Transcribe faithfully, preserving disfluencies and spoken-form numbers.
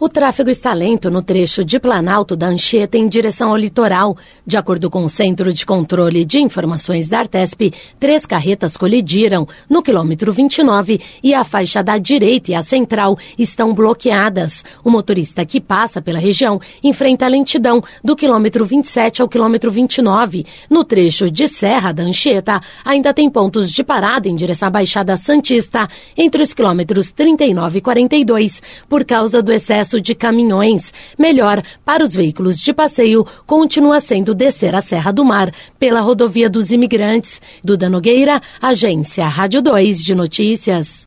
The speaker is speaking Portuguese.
O tráfego está lento no trecho de Planalto da Anchieta em direção ao litoral. De acordo com o Centro de Controle de Informações da Artesp, três carretas colidiram no quilômetro vinte e nove e a faixa da direita e a central estão bloqueadas. O motorista que passa pela região enfrenta a lentidão do quilômetro vinte e sete ao quilômetro vinte e nove. No trecho de Serra da Anchieta, ainda tem pontos de parada em direção à Baixada Santista, entre os quilômetros trinta e nove e quarenta e dois, por causa do excesso de caminhões. Melhor para os veículos de passeio continua sendo descer a Serra do Mar pela rodovia dos Imigrantes. Duda Nogueira, Agência Rádio dois de Notícias.